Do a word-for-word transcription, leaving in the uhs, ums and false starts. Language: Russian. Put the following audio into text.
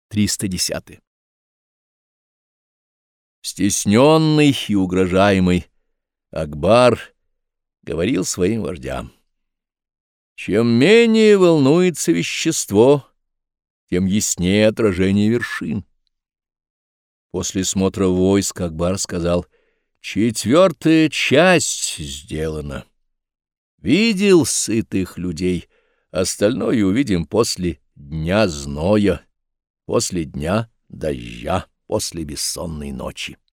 триста десятое. Стесненный и угрожаемый Акбар говорил своим вождям: чем менее волнуется вещество, тем яснее отражение вершин. После смотра войск Акбар сказал: четвертая часть сделана. Видел сытых людей, остальное увидим после дня зноя, после дня дождя, после бессонной ночи.